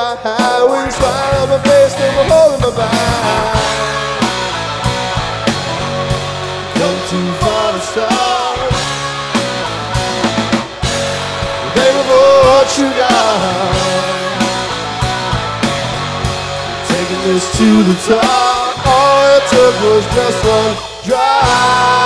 high with a smile on my face, never holding my back. Come too far to stop. Baby, for what you got, taking this to the top. All it took was just one drive.